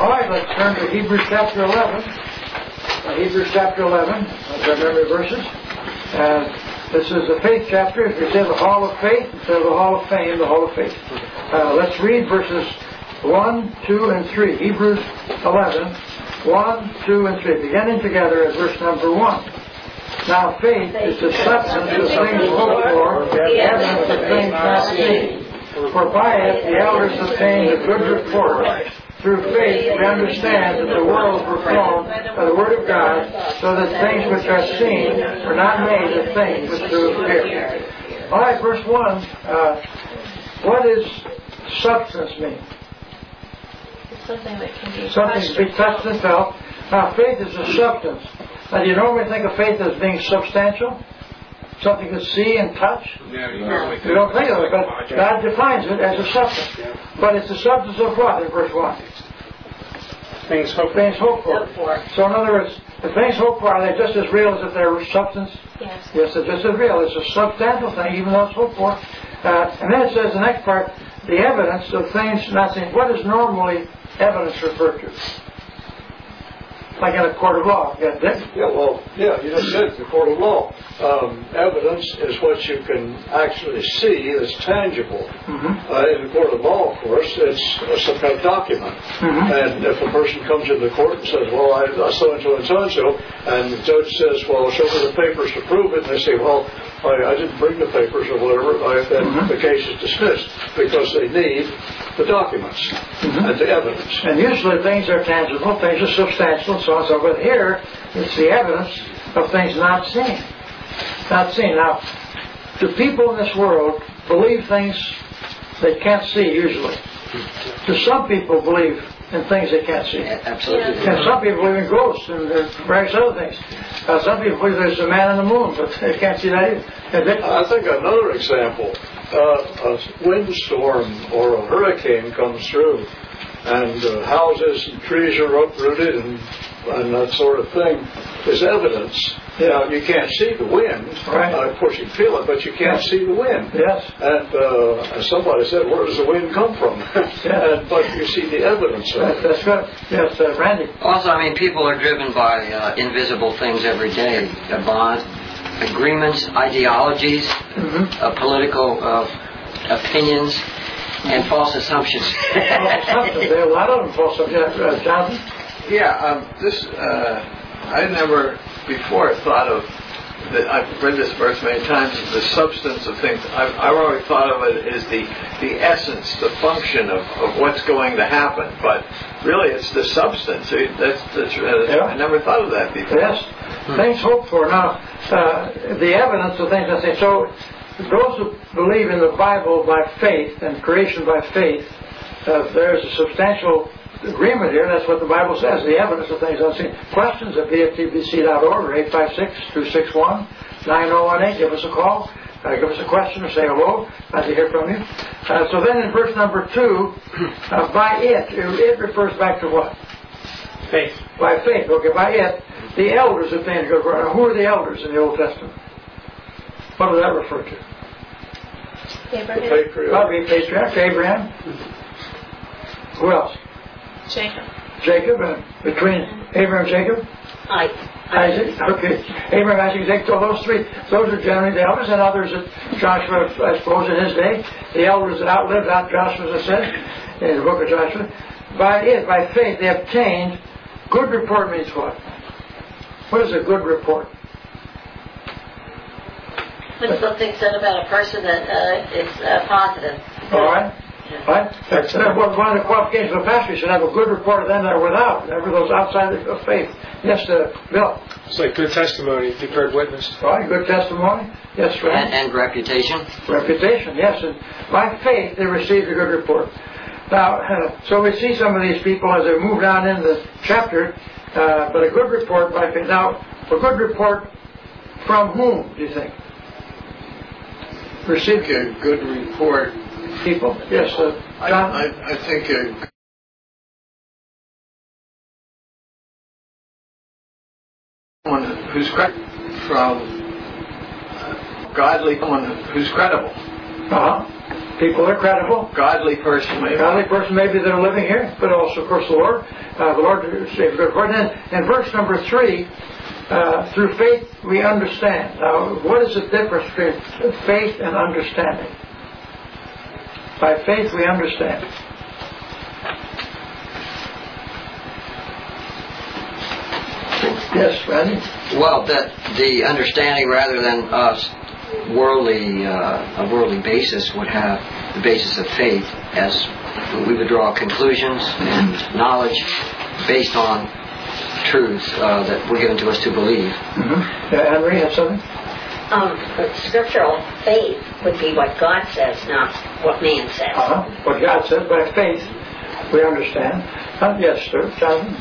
All right, let's turn to Hebrews chapter 11. Hebrews chapter 11, those are memory verses. This is the faith chapter. If you say the Hall of Faith, instead of the Hall of Fame, the Hall of Faith. Let's read verses 1, 2, and 3. Hebrews 11, 1, 2, and 3. Beginning together at verse number 1. Now faith is the substance of things hoped for, the evidence of things not seen. For by it the elders obtained a good report. Through faith we understand that the worlds were formed by the Word of God, so that things which are seen were not made of things which do appear. All right, verse 1. What does substance mean? It's something that can be something to be touched and felt. Now, faith is a substance. Now, do you normally think of faith as being substantial? Something to see and touch? We don't think of it, but God defines it as a substance. But it's a substance of what in verse 1? Things hoped for. So in other words, if things hoped for, are they just as real as if they're substance? Yes. Yes, they're just as real. It's a substantial thing, even though it's hoped for. And then it says the next part, the evidence of things not seen. What is normally evidence referred to? Like in a court of law. You just said the court of law. Evidence is what you can actually see that's tangible. In the court of law, of course, it's some kind of document. And if a person comes into the court and says, well, I so-and-so and so-and-so, and the judge says, well, show me the papers to prove it, and they say, well, I didn't bring the papers or whatever, then the case is dismissed because they need the documents and the evidence. And usually things are tangible, things are substantial, and so on and so forth. But here, it's the evidence of things not seen. Not seen. Now, do people in this world believe things they can't see usually? Do some people believe in things they can't see? Absolutely. And some people believe in ghosts and various other things. Some people believe there's a man on the moon, but they can't see that either. I think another example, a windstorm or a hurricane comes through, and houses and trees are uprooted and that sort of thing is evidence. Now, you can't see the wind. Right. Of course, you feel it, but you can't see the wind. Yes. And somebody said, where does the wind come from? But you see the evidence of it. That's good. Yes, Randy. Also, people are driven by invisible things every day. Bonds, agreements, ideologies, political opinions, and false assumptions. There are a lot of them false assumptions. Jonathan? I never before thought of that. I've read this verse many times. The substance of things. I've always thought of it as the essence, the function of what's going to happen. But really, it's the substance. I never thought of that before. Yes, things hoped for. Now, the evidence of things I say. So, those who believe in the Bible by faith and creation by faith, there's a substantial agreement here. That's what the Bible says, the evidence of things unseen. Questions at bftbc.org or 856-261-9018. Give us a call, give us a question or say hello. Glad to hear from you. So then in verse number 2, by it refers back to what? Faith. By faith. Okay, by it, the elders obtained good report. Now, who are the elders in the Old Testament? What does that refer to? Abraham. The patriarch, Abraham. Who else? Jacob, and between Abraham and Jacob? Isaac. Okay. Abraham, Isaac, Jacob. So those three, those are generally the elders, and others that Joshua, I suppose, in his day, the elders that outlived out Joshua, as I said, in the book of Joshua. By faith, they obtained. Good report means what? What is a good report? When something's said about a person that is positive. All right. Right? That's one of the qualifications of a pastor. You should have a good report of them that are without. Never those outside of faith. Yes, Bill. It's like good testimony, declared witness. Right, good testimony. Yes, right. And reputation. Reputation, yes. And by faith, they received a good report. Now, so we see some of these people as they move down into the chapter, but a good report by faith. Now, a good report from whom, do you think? Received a good report. People? Yes, John? I think someone who's from godly, someone who's credible. People are credible. Godly person, maybe. Godly person, maybe they're living here, but also, of course, the Lord. The Lord saves good report. And then in verse number 3, through faith we understand. Now, what is the difference between faith and understanding? By faith we understand. Yes, Randy? Well, that the understanding rather than us a worldly basis would have the basis of faith, as we would draw conclusions and knowledge based on truths that were given to us to believe. Mm-hmm. Yeah, Henry, have something? Scriptural faith would be what God says, not what man says. What God says, by faith we understand. Yes, sir. Jonathan?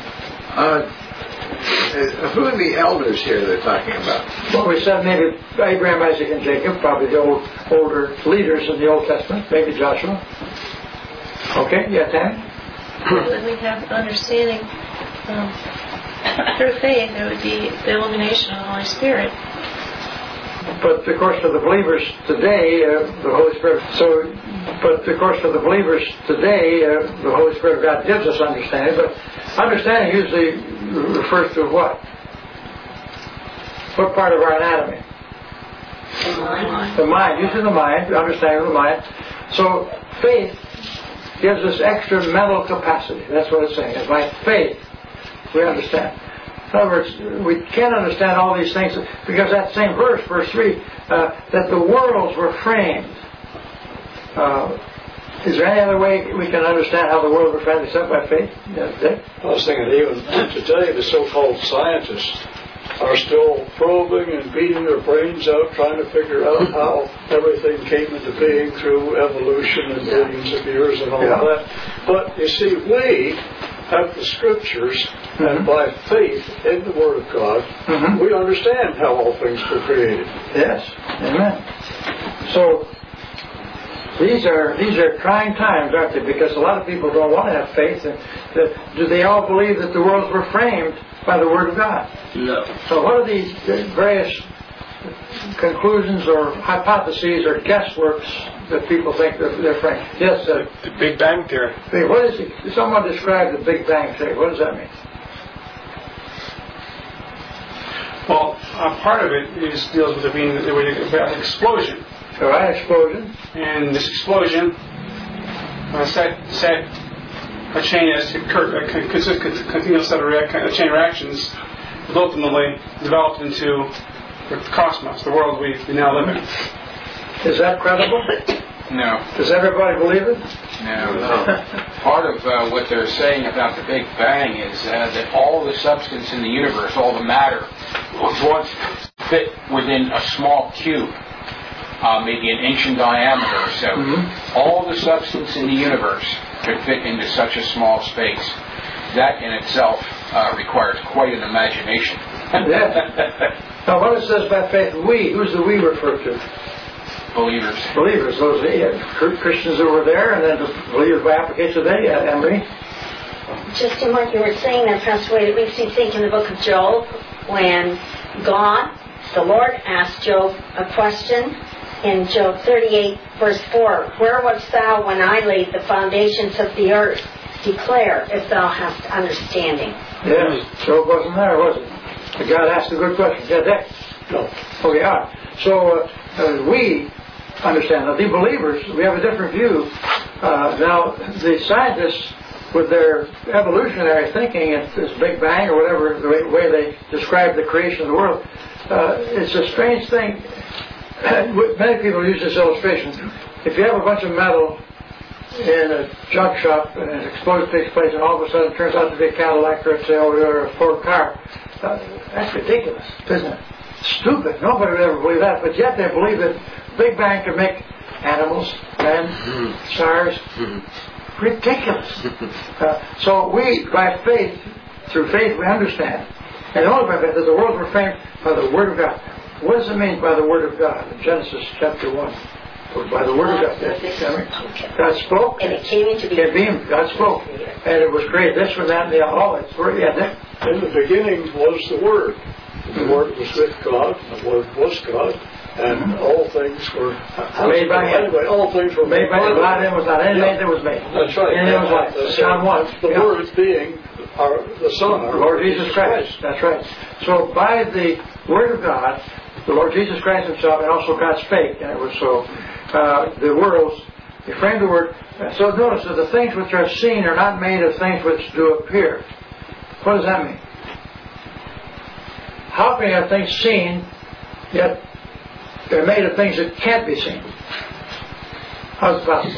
Who are the elders here they're talking about? Well, we said maybe Abraham, Isaac, and Jacob, probably the older leaders in the Old Testament, maybe Joshua. Okay, yeah, Tammy? When we have understanding through faith, it would be the illumination of the Holy Spirit. But of course, for the believers today, the Holy Spirit. But of course, for the believers today, the Holy Spirit of God gives us understanding. But understanding usually refers to what? What part of our anatomy? The mind. Usually the mind. Understanding of the mind. So faith gives us extra mental capacity. That's what it's saying. And by faith, we understand. In other words, we can't understand all these things because that same verse, verse 3, that the worlds were framed. Is there any other way we can understand how the world was framed except by faith? Dick? I was thinking even today the so-called scientists are still probing and beating their brains out trying to figure out how everything came into being through evolution and billions of years and all that. But you see, we have the Scriptures, and by faith in the Word of God, we understand how all things were created. Yes. Amen. So these are trying times, aren't they? Because a lot of people don't want to have faith. And do they all believe that the worlds were framed by the Word of God? No. So what are these various conclusions or hypotheses or guessworks that people think they're framed? Yes, The Big Bang Theory. what is it? Someone described the Big Bang Theory. What does that mean? Well, part of it deals with it being about an explosion. All right, explosion. And this explosion set a chain as a continuous set of chain reactions that ultimately developed into the cosmos, the world we now live in. Is that credible? No. Does everybody believe it? No. Part of what they're saying about the Big Bang is that all the substance in the universe, all the matter, was once fit within a small cube, maybe an inch in diameter or so. All the substance in the universe could fit into such a small space. That in itself requires quite an imagination. Now, what it says by faith, who's the we refer to? Believers. Believers, those Christians who were there, and then the believers by application today, Emery. Just in what you were saying there, Pastor Wade, it makes me think in the book of Job, when God, the Lord, asked Job a question in Job 38, verse 4, "Where wast thou when I laid the foundations of the earth? Declare if thou hast understanding." Yes, Job wasn't there, was it? But God asked a good question. Yeah, Dick? No. Oh, yeah. So we understand that the believers, we have a different view. Now, the scientists, with their evolutionary thinking, and this Big Bang or whatever, the way they describe the creation of the world, it's a strange thing. Many people use this illustration. If you have a bunch of metal in a junk shop and an explosion takes place and all of a sudden it turns out to be a Cadillac or a Ford car, that's ridiculous, isn't it? Stupid. Nobody would ever believe that. But yet they believe that Big Bang could make animals, men, stars. Ridiculous. So we, by faith, through faith, we understand. And only by faith that the worlds were framed by the Word of God. What does it mean by the Word of God? In Genesis chapter 1. By the Word of God. God spoke. And it came into being. God spoke. And it was created. This one, that, and the all. It's Word. Yeah, in the beginning was the Word. The Word was with God. The Word was God. and all things were made by Him. Anyway, all things were made by Him. Without Him was not anything that was made. That's right. And it was what? John 1. The Word being the Son, our Lord Jesus Christ. That's right. So by the Word of God, the Lord Jesus Christ Himself, and also God spake, and it was so. The worlds, He framed the Word. So notice that the things which are seen are not made of things which do appear. What does that mean? How can you have things seen, yet they're made of things that can't be seen? How's it possible?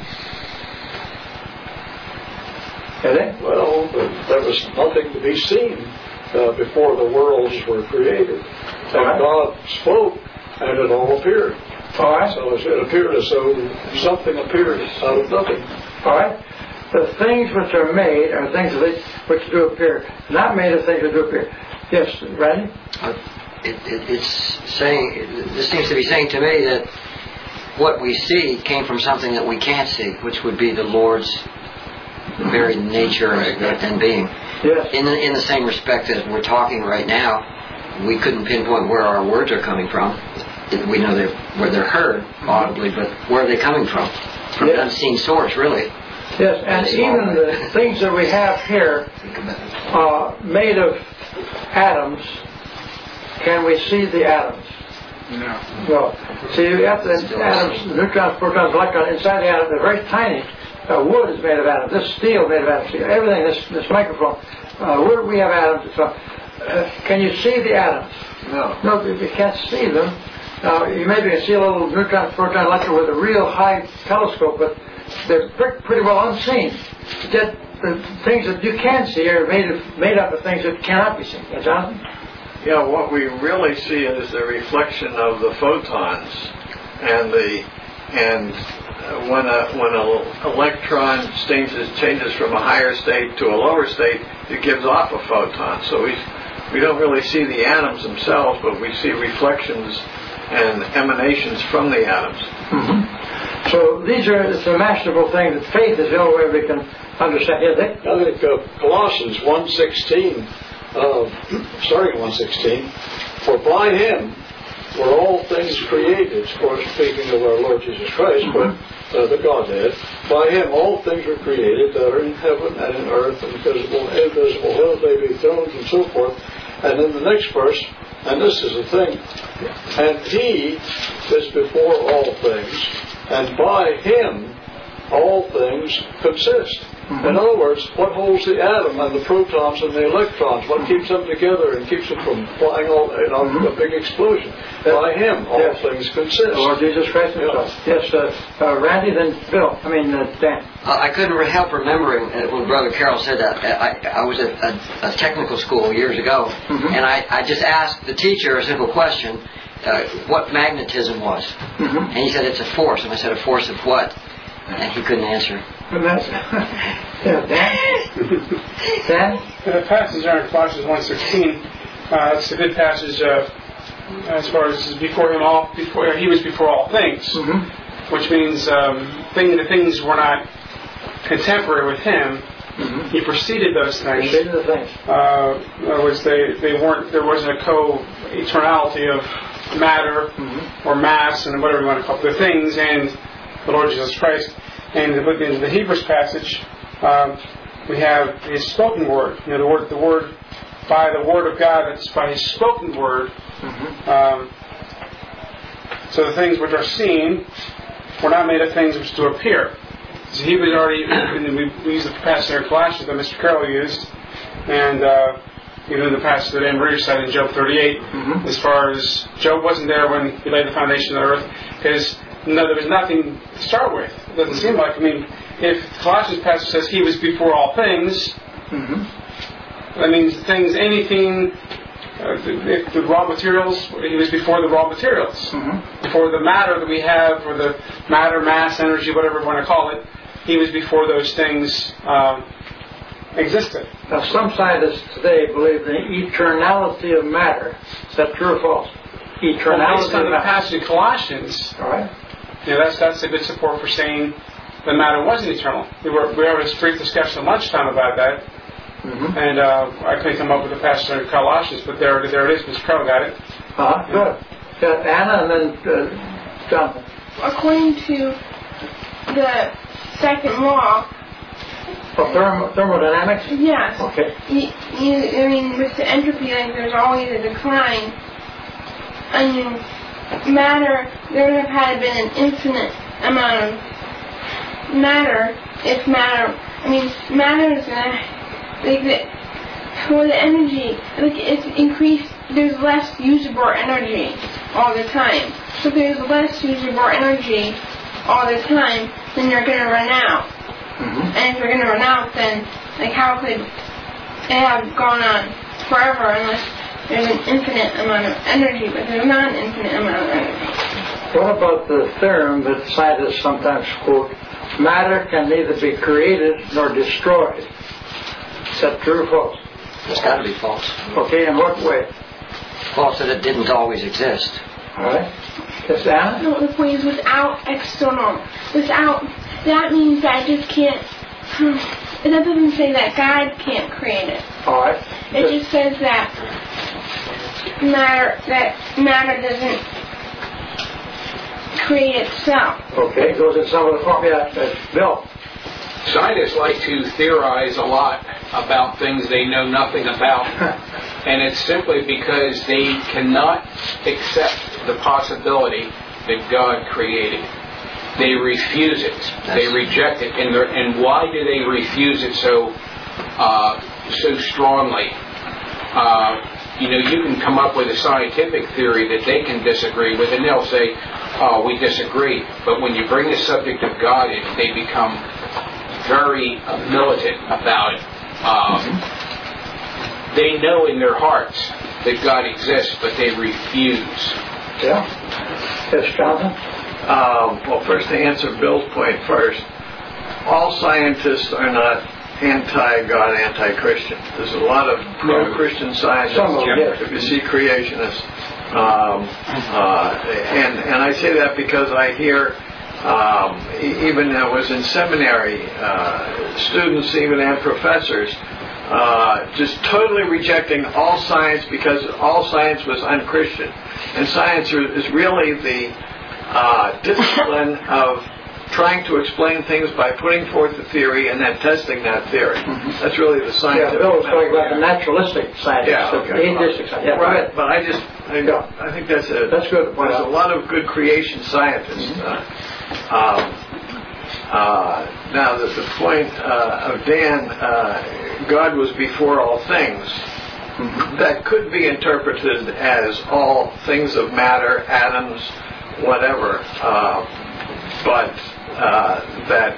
Well, there was nothing to be seen before the worlds were created. And God spoke, and it all appeared. All right. So it appeared as though something appeared out of nothing. All right. The things which are made are things which do appear, not made of things that do appear. Yes, Randy? It's saying, this seems to be saying to me that what we see came from something that we can't see, which would be the Lord's very nature and being. Yes. In the same respect as we're talking right now, we couldn't pinpoint where our words are coming from. We know where they're heard audibly, but where are they coming from? From an unseen source, really. Yes, and even the things that we have here, made of atoms, can we see the atoms? No. See, you have the atoms, neutrons, protons, electrons inside the atom. They're very tiny. Wood is made of atoms. This steel is made of atoms. See, everything. This microphone. Wood, we have atoms. So, can you see the atoms? No, you can't see them. Now, you maybe can see a little neutron, proton, electron with a real high telescope, but they're pretty well unseen. Yet the things that you can see are made up of things that cannot be seen. Jonathan? Yeah, what we really see is the reflection of the photons, and when an electron changes from a higher state to a lower state, it gives off a photon. So we don't really see the atoms themselves, but we see reflections and emanations from the atoms. Mm-hmm. So it's a masterful thing that faith is the only way we can understand. Yeah, I think Colossians 1:16, starting 1:16, for by Him were all things created. Of course, speaking of our Lord Jesus Christ, but the Godhead. By Him all things were created that are in heaven and in earth, and visible and invisible, whether they be thrones and so forth. And in the next verse, and this is the thing, and He is before all things, and by Him all things consist. In other words, what holds the atom and the protons and the electrons? What keeps them together and keeps them from flying all into a big explosion? By Him all things consist. Lord Jesus Christ Himself. Yes, Randy, then Bill. Dan. I couldn't help remembering when Brother Carroll said that. I was at a technical school years ago, and I just asked the teacher a simple question, what magnetism was. And he said, it's a force. And I said, a force of what? And he couldn't answer. Dan? The passage there in Colossians 1:16, it's a good passage as far as before he was before all things, which means the things were not contemporary with him. He preceded those things. In other words, they weren't. There wasn't a co-eternality of matter or mass and whatever you want to call it. The things and the Lord Jesus Christ. And in the Hebrews passage, we have His spoken word. You know, the word by the word of God. It's by His spoken word. So the things which are seen were not made of things which do appear. So he was already. We used the passage there in Colossians that Mr. Carroll used, and even the passage that Anne Marie cited in Job 38. As far as Job wasn't there when He laid the foundation of the earth, because there was nothing to start with. It doesn't seem like. If Colossians passage says He was before all things, that means anything, the raw materials, He was before the raw materials. Before the matter that we have, or the matter, mass, energy, whatever you want to call it, He was before those things existed. Now, some scientists today believe in the eternality of matter. Is that true or false? Eternality based on the passage in Colossians. All right. That's a good support for saying the matter wasn't eternal. We had a brief discussion at lunchtime about that, and I couldn't come up with a passage in Colossians, but there it is. Mr. Carroll got it. Good. Anna and then Jonathan. According to the second law. Thermodynamics? Yes. Okay. I mean, with the entropy, like, there's always a decline. I mean, matter, there would have had been an infinite amount of matter if matter, matter is going to, for the energy, it's increased, there's less usable energy all the time. So if there's less usable energy all the time, then you're going to run out. Mm-hmm. And if you're going to run out, then, how could it have gone on forever unless there's an infinite amount of energy, but there's not an infinite amount of energy. What about the theorem that scientists sometimes quote, matter can neither be created nor destroyed? Is that true or false? It's got to be false. Okay, in what way? False that it didn't always exist. All right. Yes, Anna? No, the point is without external. That means that I just can't. That doesn't say that God can't create it. All right. It just says that matter doesn't create itself. Okay, goes in some of the form. Yeah, Bill. Scientists like to theorize a lot about things they know nothing about, and it's simply because they cannot accept the possibility that God created. They refuse it. They reject it. And why do they refuse it so strongly? You can come up with a scientific theory that they can disagree with, and they'll say, "Oh, we disagree." But when you bring the subject of God in, they become very militant about it. They know in their hearts that God exists, but they refuse. Yeah. Yes, Jonathan? Well, first to answer Bill's point first, all scientists are not anti-God, anti-Christian. There's a lot of pro-Christian scientists. If you see creationists. And I say that because I hear, even I was in seminary, students even and professors, just totally rejecting all science because all science was unchristian. And science is really the discipline of trying to explain things by putting forth a theory and then testing that theory. Mm-hmm. That's really the scientific. Yeah, Bill was talking about the naturalistic science. Yeah, okay. The atheistic science. Yeah, right. But I think that's good. That's good. There's a lot of good creation scientists. Mm-hmm. Now, the point of Dan, God was before all things. Mm-hmm. That could be interpreted as all things of matter, atoms, whatever. But that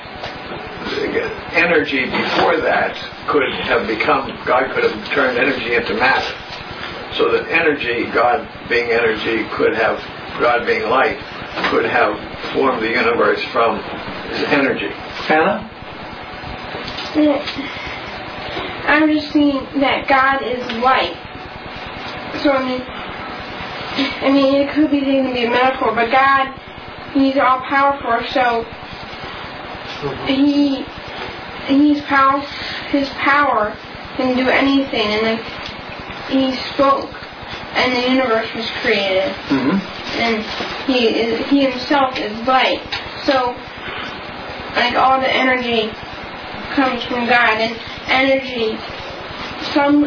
energy before that could have God could have turned energy into matter. So that energy, God being energy, God being light, could have formed the universe from his energy. Hannah? I'm just seeing that God is light. So I mean, it could be taken to be a metaphor, but God, He's all powerful, so He's power. His power can do anything, and He spoke, and the universe was created. Mm-hmm. And He Himself is light. So, all the energy comes from God, and energy. Some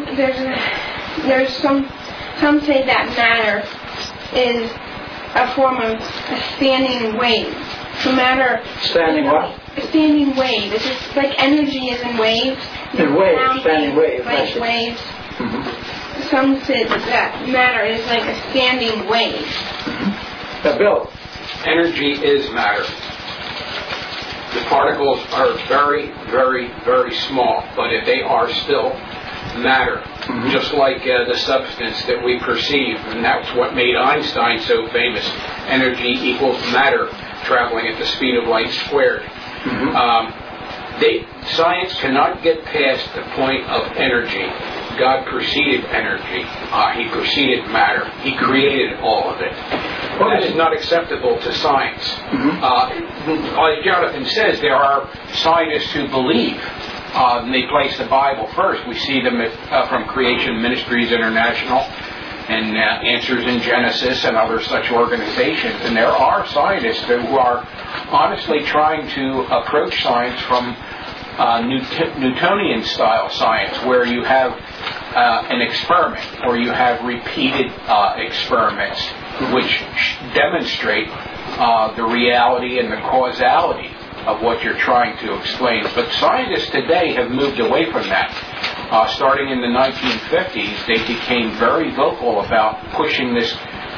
say that matter is a form of a standing wave. So matter. Standing what? A standing wave. It's just like energy is in waves. In waves, standing waves. Like waves. Mm-hmm. Some say that matter is like a standing wave. Mm-hmm. Bill? Energy is matter. The particles are very, very, very small, but they are still matter. Mm-hmm. Just like the substance that we perceive, and that's what made Einstein so famous. Energy equals matter traveling at the speed of light squared. Mm-hmm. Science cannot get past the point of energy. God preceded energy. He preceded matter. He created all of it. That is not acceptable to science. Mm-hmm. Like Jonathan says, there are scientists who believe. And they place the Bible first. We see them from Creation Ministries International. and Answers in Genesis and other such organizations. And there are scientists who are honestly trying to approach science from Newtonian-style science, where you have an experiment, or you have repeated experiments which demonstrate the reality and the causality of what you're trying to explain. But scientists today have moved away from that. Starting in the 1950s, they became very vocal about pushing this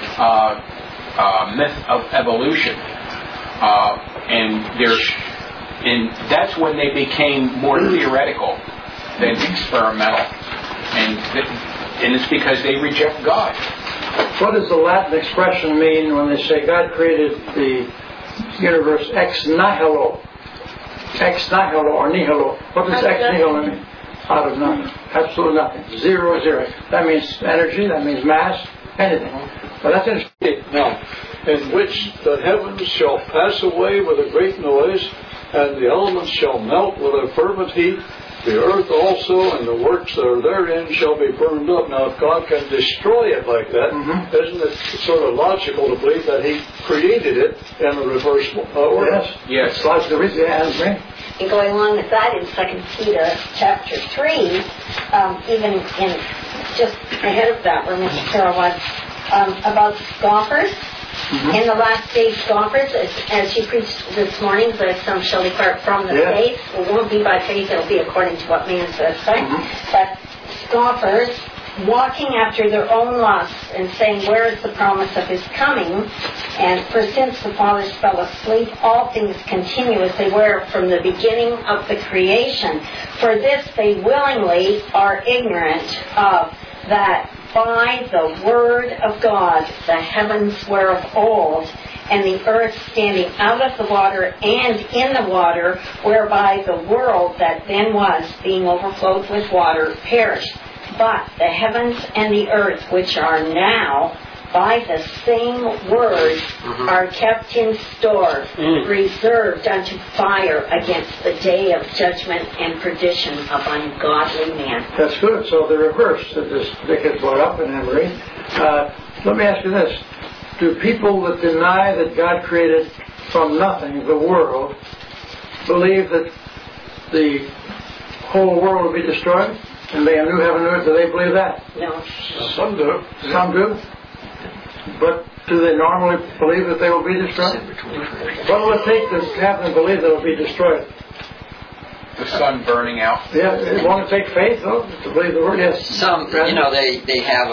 myth of evolution. And that's when they became more theoretical than experimental. And it's because they reject God. What does the Latin expression mean when they say God created the universe ex nihilo? Ex nihilo or nihilo. What does ex nihilo mean? Out of nothing. Absolutely nothing. Zero, zero. That means energy, that means mass, anything. But that's interesting. Now, in which the heavens shall pass away with a great noise, and the elements shall melt with a fervent heat. The earth also and the works that are therein shall be burned up. Now, if God can destroy it like that, isn't it sort of logical to believe that He created it in a reverse order? Yes. It's logical. And going along with that, in 2 Peter chapter 3, even in just ahead of that, where Mr. Carroll was, about scoffers. In the last days, scoffers, as you preached this morning, that some shall depart from the faith. It won't be by faith, it'll be according to what man says, right? But scoffers, walking after their own lusts and saying, where is the promise of His coming? And for since the fathers fell asleep, all things continue as they were from the beginning of the creation. For this they willingly are ignorant of, that by the word of God the heavens were of old, and the earth standing out of the water and in the water, whereby the world that then was, being overflowed with water, perished. But the heavens and the earth, which are now, by the same word, are kept in store, reserved unto fire against the day of judgment and perdition of ungodly men. That's good. So the reverse that this Dick has brought up in Emory. Let me ask you this. Do people that deny that God created from nothing the world believe that the whole world will be destroyed and be a new heaven and earth? Do they believe that? No. Some do. Some do? But do they normally believe that they will be destroyed? What will it take to have them believe that it will be destroyed? The sun burning out. Yeah, it won't take faith, though, to believe the word. Yes. Some, they have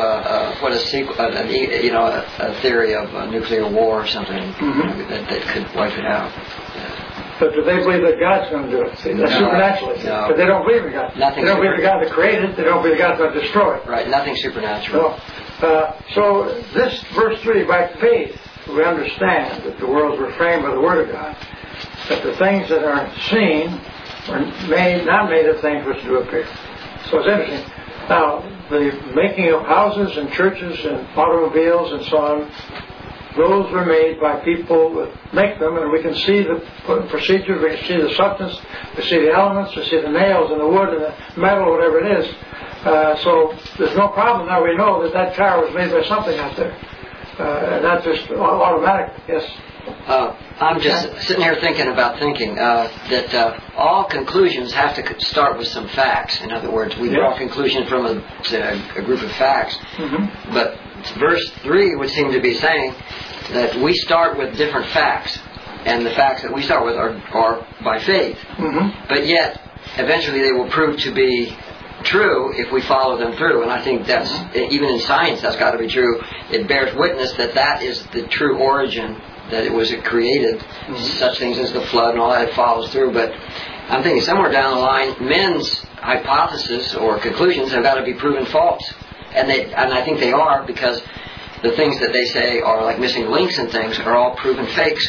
a theory of a nuclear war or something that could wipe it out. But do they believe that God's going to do it? See, that's supernaturally. No. But they don't believe in God. They don't believe the God that created it. They don't believe God's going to destroy it. Right, nothing supernatural. No. So this verse 3, by faith, we understand that the worlds were framed by the Word of God, that the things that aren't seen are not made of things which do appear. So it's interesting. Now, the making of houses and churches and automobiles and so on, those were made by people that make them, and we can see the procedure, we can see the substance, we see the elements, we see the nails and the wood and the metal, whatever it is. So there's no problem now. We know that car was made by something out there. Not just automatic. Yes. I'm just sitting here thinking that all conclusions have to start with some facts. In other words, we draw a conclusion from a group of facts. But verse 3 would seem to be saying that we start with different facts. And the facts that we start with are by faith. But yet, eventually they will prove to be true if we follow them through, and I think that's, even in science, that's got to be true. It bears witness that is the true origin, that it was created, such things as the flood and all that follows through. But I'm thinking somewhere down the line, men's hypotheses or conclusions have got to be proven false, and I think they are, because the things that they say are like missing links and things are all proven fakes.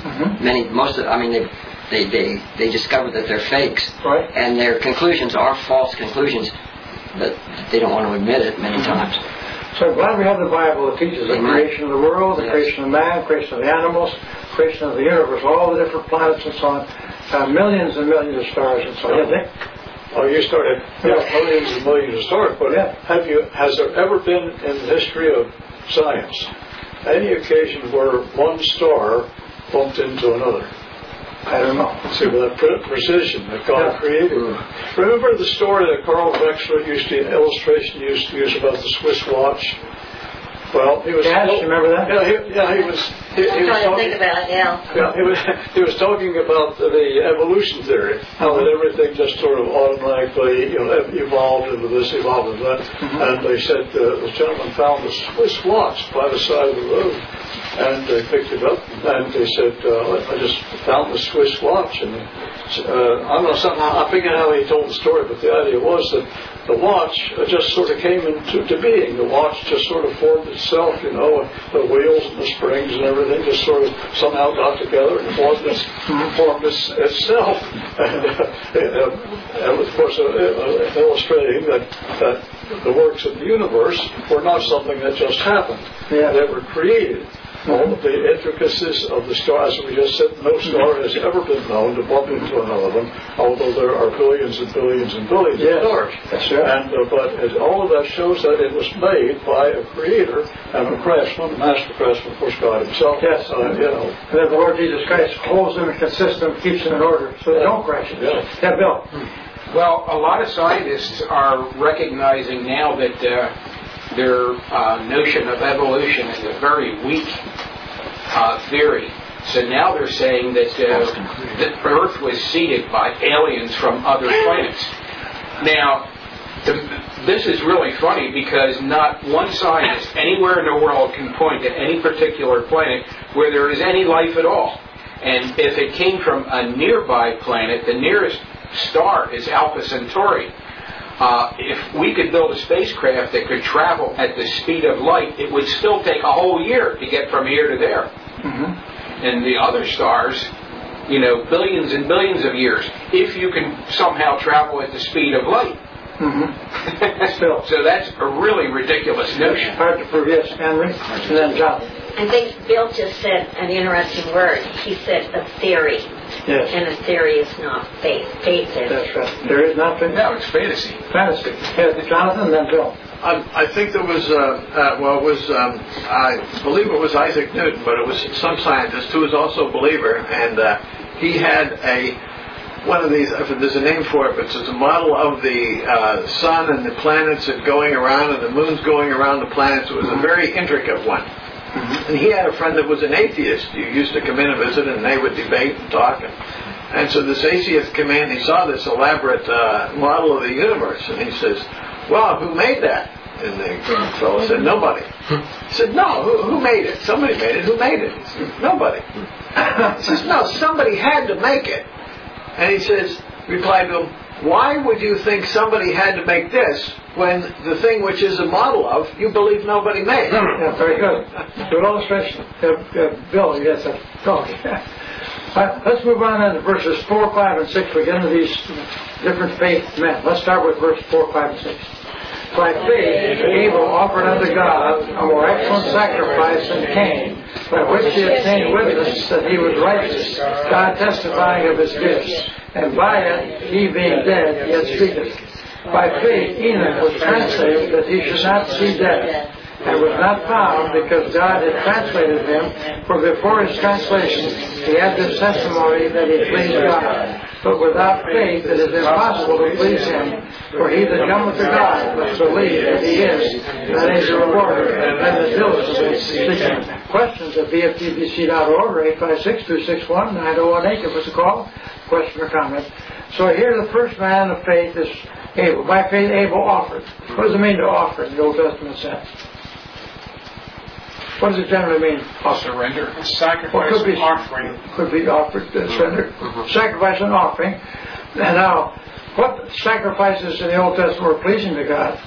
They discovered that they're fakes, right, and their conclusions are false conclusions, but they don't want to admit it many times. So I'm glad we have the Bible that teaches the creation of the world, the creation of man, creation of the animals, creation of the universe, all the different planets and so on, millions and millions of stars and so on. Oh, you started millions and millions of stars, but has there ever been in the history of science any occasion where one star bumped into another? I don't know. See, with that precision that God created. Remember the story that Carl Wexler illustration used to use about the Swiss watch? Well, he was. Yes, you remember that? He was. I'm trying to think about it now. Yeah, he was talking about the evolution theory, how that everything just sort of automatically, evolved into this, evolved into that. And they said the gentleman found a Swiss watch by the side of the road, and they picked it up, and they said, "I just found the Swiss watch." And I don't know, somehow I forget how he told the story, but the idea was that the watch just sort of came into being. The watch just sort of formed itself, and the wheels and the springs and everything just sort of somehow got together and formed itself. And of course, illustrating that the works of the universe were not something that just happened. They were created. All of the intricacies of the stars, as we just said, no star has ever been known to bump into another one, although there are billions and billions and billions of stars. That's right. And, but all of that shows that it was made by a creator and a craftsman, a master craftsman, of course, God himself. Yes. And then the Lord Jesus Christ holds them in consistent, keeps them in order, so they don't crash. Yeah, Bill. Well, a lot of scientists are recognizing now that their notion of evolution is a very weak theory. So now they're saying that the Earth was seeded by aliens from other planets. Now, this is really funny because not one scientist anywhere in the world can point to any particular planet where there is any life at all. And if it came from a nearby planet, the nearest star is Alpha Centauri. If we could build a spacecraft that could travel at the speed of light, it would still take a whole year to get from here to there. And the other stars, billions and billions of years, if you can somehow travel at the speed of light. So that's a really ridiculous notion. Hard to prove, yes, Henry. And then John. I think Bill just said an interesting word. He said a theory. Yes. And a theory is not faith. Faith is. That's right. There is not faith. No, it's fantasy. Fantasy. Yes, Jonathan, and then Bill. I think there was, I believe it was Isaac Newton, but it was some scientist who was also a believer, and he had one of these, there's a name for it, but it's a model of the sun and the planets going around and the moon's going around the planets. It was a very intricate one. And he had a friend that was an atheist who used to come in and visit, and they would debate and talk. And so this atheist came in, and he saw this elaborate model of the universe, and he says, "Well, who made that?" And the fellow said, "Nobody." He said, "No, who made it? Somebody made it. Who made it?" He said, "Nobody." He says, "No, somebody had to make it." And he says, replied to him, "Why would you think somebody had to make this when the thing which is a model of, you believe nobody made?" Yeah, very good. Good illustration. Bill, yes, go. Let's move on then to verses 4, 5, and 6. We get into these different faith men. Let's start with verse 4, 5, and 6. By faith, Abel offered unto God a more excellent sacrifice than Cain, by which he obtained witness that he was righteous, God testifying of his gifts. And by it, he being dead, yet speaketh. By faith, Enoch was translated that he should not see death, and was not found because God had translated him, for before his translation he had this testimony that he pleased God. But without faith it is impossible to please him, for he that cometh to God must believe that he is, that he is a rewarder, and that diligently seek him. Questions at bftbc.org, 856-261, 9018, give us a call, question or comment. So here the first man of faith is Abel. By faith Abel offered. What does it mean to offer in the Old Testament sense? What does it generally mean? Surrender. A sacrifice, could be, offering. Could be offered, surrender. Sacrifice and offering. And now, what sacrifices in the Old Testament were pleasing to God?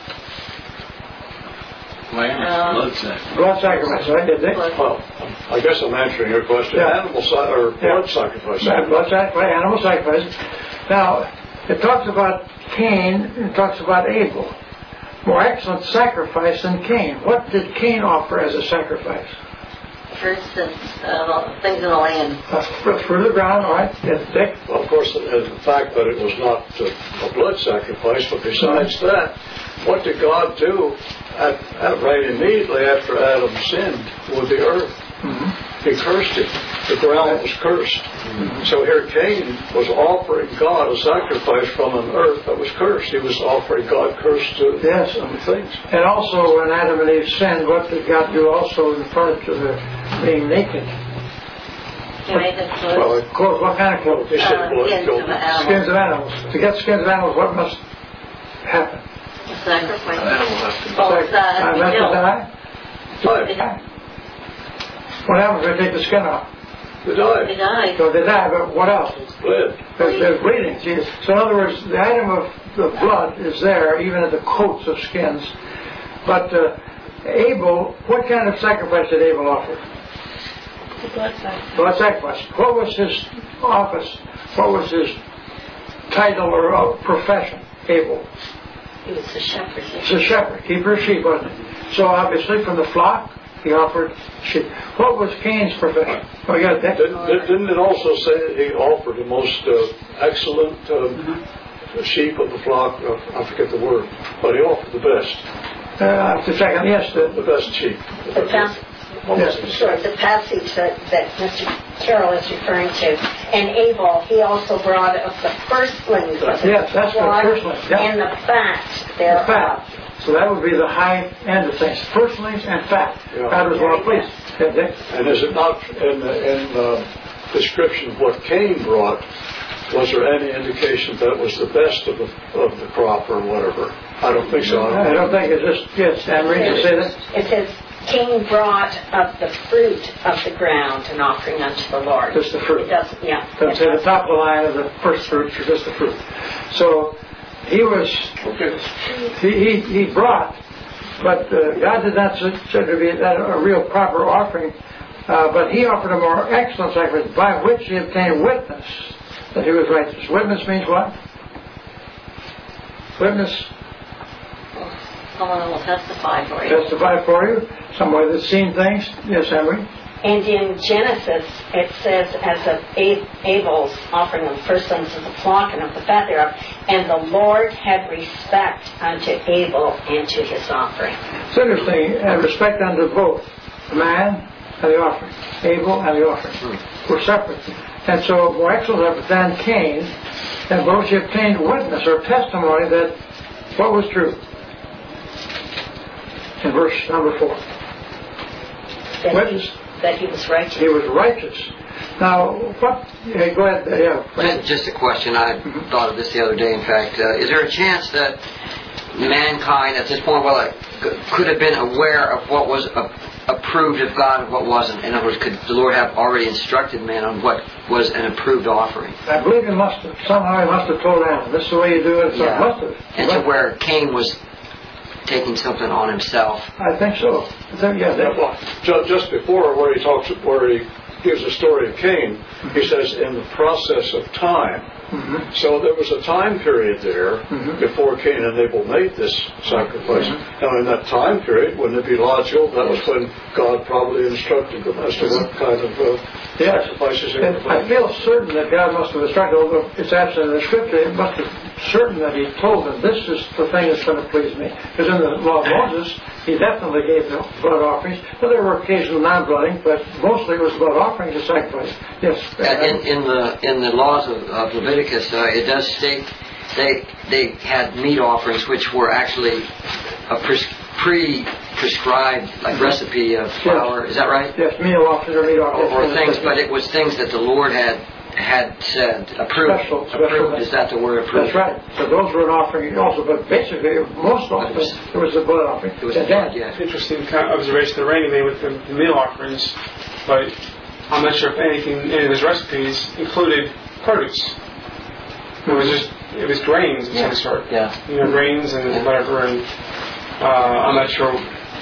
Blood sacrifice, right? Did they? Well, I guess I'm answering your question. Yeah. Blood sacrifice. Blood sacrifice, animal sacrifice. Now, it talks about Cain, it talks about Abel. More excellent sacrifice than Cain. What did Cain offer as a sacrifice? fruits and things in the land. Through the ground, all right? Yes, Dick? Well, of course, the fact that it was not a blood sacrifice, but besides that, what did God do right immediately after Adam sinned with the earth? He cursed it. The ground was cursed. So here Cain was offering God a sacrifice from an earth that was cursed. He was offering God curse to things. And also when Adam and Eve sinned, what did God do also in front of being naked? He made them clothes. Well, clothes. What kind of clothes? Skins of animals. To get skins of animals, what must happen? A sacrifice. What happens if they take the skin off? They die. So they die, but what else? Blood. There's bleeding. So in other words, the item of the blood is there, even in the coats of skins. But Abel, what kind of sacrifice did Abel offer? Blood sacrifice. Blood sacrifice. What was his office? What was his title or profession? Abel. He was a shepherd. He was a shepherd, keeper of sheep, wasn't he? So obviously from the flock, he offered sheep. What was Cain's profession? Oh, yeah, didn't it also say that he offered the most excellent sheep of the flock? I forget the word, but he offered the best. The second, yes. The best sheep. The passage that Mr. Carroll is referring to. And Abel, he also brought up the firstlings of yes, that's the firstlings. Yeah. And the fat thereof. The fat. So that would be the high end of things. Firstlings and fat. Yeah. God was well pleased. And is it not in the description of what Cain brought, was there any indication that was the best of the crop or whatever? I don't think so. I don't think it's just, yes, Anne-Marie, to say that? It says, Cain brought of the fruit of the ground an offering unto the Lord. Just the fruit. It doesn't, yeah. Doesn't say the top of the line of the first fruit, just the fruit. So he was, he brought, but God did not consider to be a real proper offering, but he offered a more excellent sacrifice by which he obtained witness that he was righteous. Witness means what? Witness. Someone will testify for you. Testify for you. Somebody that's seen things. Yes, Henry. And in Genesis, it says, as of Abel's offering of the firstlings of the flock and of the fat thereof, and the Lord had respect unto Abel and to his offering. It's interesting, respect unto both the man and the offering, Abel and the offering. Were separate. And so, more excellent than Cain, and both he obtained witness or testimony that what was true. In verse number 4. Witness. That he was righteous. He was righteous. Now, what? Go ahead. Yeah. Just a question. I thought of this the other day. In fact, is there a chance that mankind at this point, could have been aware of what was approved of God and what wasn't? In other words, could the Lord have already instructed man on what was an approved offering? I believe he must have. Somehow he must have told Adam, this is the way you do it. So must have. And to where Cain was taking something on himself. I think so. Just before where he gives the story of Cain, he says in the process of time. So there was a time period there before Cain and Abel made this sacrifice. Now in that time period, wouldn't it be logical that was when God probably instructed them as to what kind of sacrifices they were to make? I feel certain that God must have instructed, although it's absent in the scripture, it must have certain that he told them, this is the thing that's going to please me. Because in the law of Moses, he definitely gave the blood offerings, but there were occasional non-blooding, but mostly it was blood offerings and sacrifice. Yes. In the laws of Leviticus, it does state they had meat offerings which were actually a pre-prescribed recipe of flour. Is that right? Yes, meat offerings or meat offerings. Or things, but it was things that the Lord had said approved. Special. Is that the word approved? That's right. So those were an offering also, but basically most often it was a blood offering. It was it's interesting kind of observation that Randy made with the meal offerings, but I'm not sure if any of his recipes included produce. It was grains of some sort. Yeah. Grains and whatever, and I'm not sure.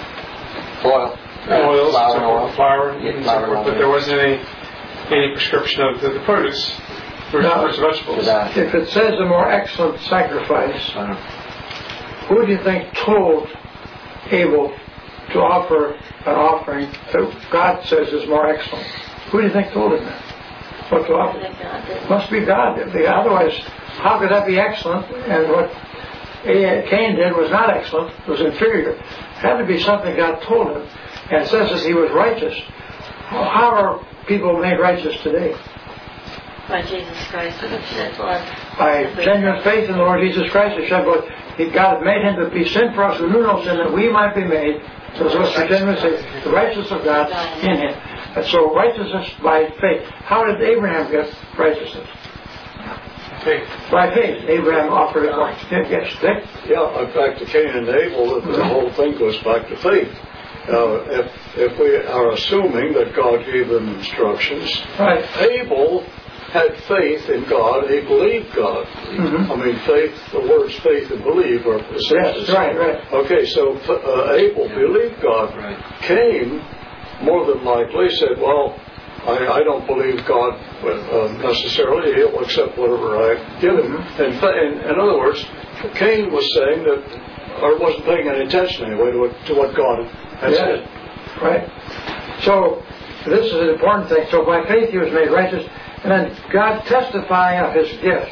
Oils, flour, and so forth, but there wasn't any prescription of the produce versus vegetables. If it says a more excellent sacrifice, who do you think told Abel to offer an offering that God says is more excellent. Who do you think told him that? What to offer? Must be God. Otherwise, how could that be excellent? And what Cain did was not excellent, was inferior. It had to be something God told him. And it says that he was righteous. How are people made righteous today? By Jesus Christ. By genuine faith in the Lord Jesus Christ. It said, well, God made him to be sin for us who knew no sin, that we might be made, so it's the genuine faith, the righteousness of God in him. And so righteousness by faith. How did Abraham get righteousness? Faith. By faith. Abraham offered it. Yes, Dick? Yeah, in fact, to Cain and Abel, the whole thing goes back to faith. If we are assuming that God gave them instructions, right. Abel had faith in God, he believed God. Mm-hmm. I mean, faith, the words faith and believe are the same. Yes, right. Okay, so Abel believed God. Right. Cain, more than likely, said, well, I don't believe God necessarily. He'll accept whatever I give him. Mm-hmm. In other words, Cain was saying that, or wasn't paying any attention anyway to what God had said. Right. So, this is an important thing. So, by faith he was made righteous. And then God testifying of his gifts.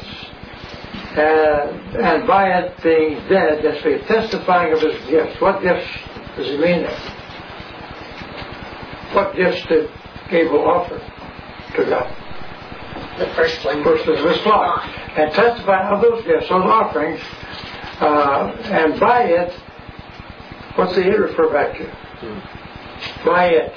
And by it being dead, that's faith. Testifying of his gifts. What gifts does he mean there? What gifts did Abel offer to God? The first one. First was his flock. And testifying of those gifts, those offerings, and by it, what's the it refer back to? By it.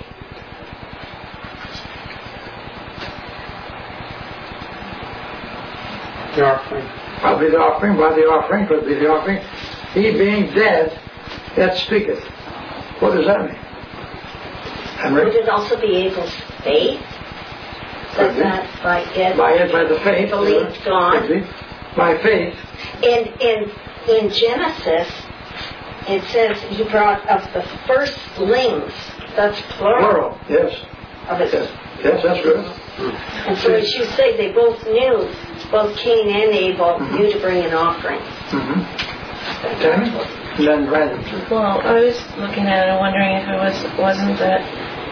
The offering. Probably the offering, by the offering, could be the offering. He being dead, yet speaketh. What does that mean? Would it also be Abel's faith? Says that by it. By it, by the faith. Believed God. By faith. In Genesis, it says he brought up the firstlings. That's plural. Yes. Of his. Yes, that's good. And so as you say, they both knew, both Cain and Abel knew to bring an offering. Tammy? And then Brandon. Well, I was looking at it and wondering if it wasn't that